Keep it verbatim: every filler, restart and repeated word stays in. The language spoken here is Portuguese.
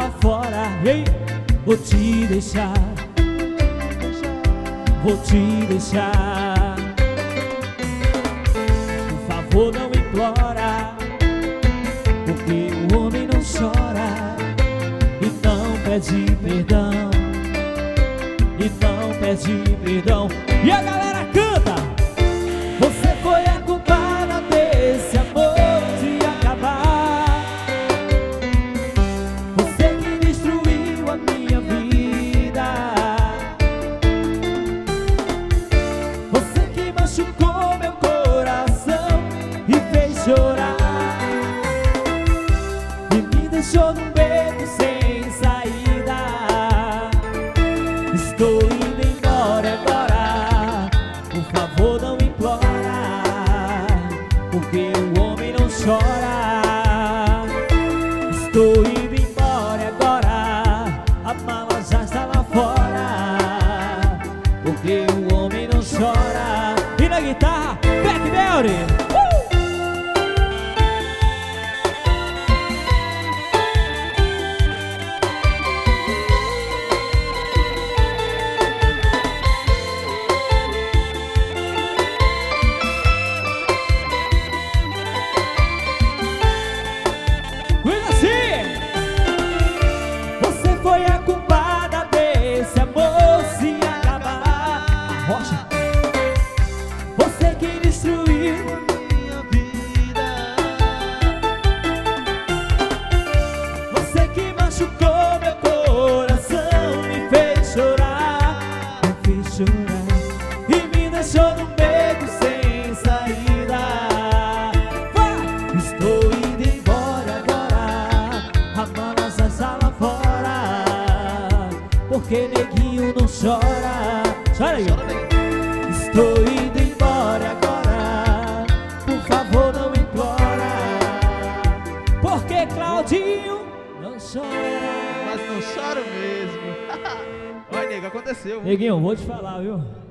lá fora. Ei, vou te deixar, vou te deixar. Por favor, não implora, porque o homem não chora e não pede perdão, e não pede perdão. E a galera canta: você foi a culpada desse amor de acabar. Você que destruiu a minha vida. Você que machucou meu coração e fez chorar, e me deixou num beco sem saída. Estou indo embora agora, por favor não implora, porque o homem não chora. Estou indo embora agora, a mala já está lá fora, porque o homem não chora. E na guitarra, Beck Melry. Foi a culpada desse amor se acabar. A rocha. Você que destruiu a minha vida. Você que machucou meu coração, me fez chorar, me fez chorar, e me deixou no beco sem saída. Vai! Estou indo embora agora, a mala já está lá fora, porque neguinho não chora. Chora aí. Estou indo embora agora, por favor não implora, porque Claudinho não chora. Mas não choro mesmo. Olha, nego, aconteceu. Neguinho, vou te falar, viu?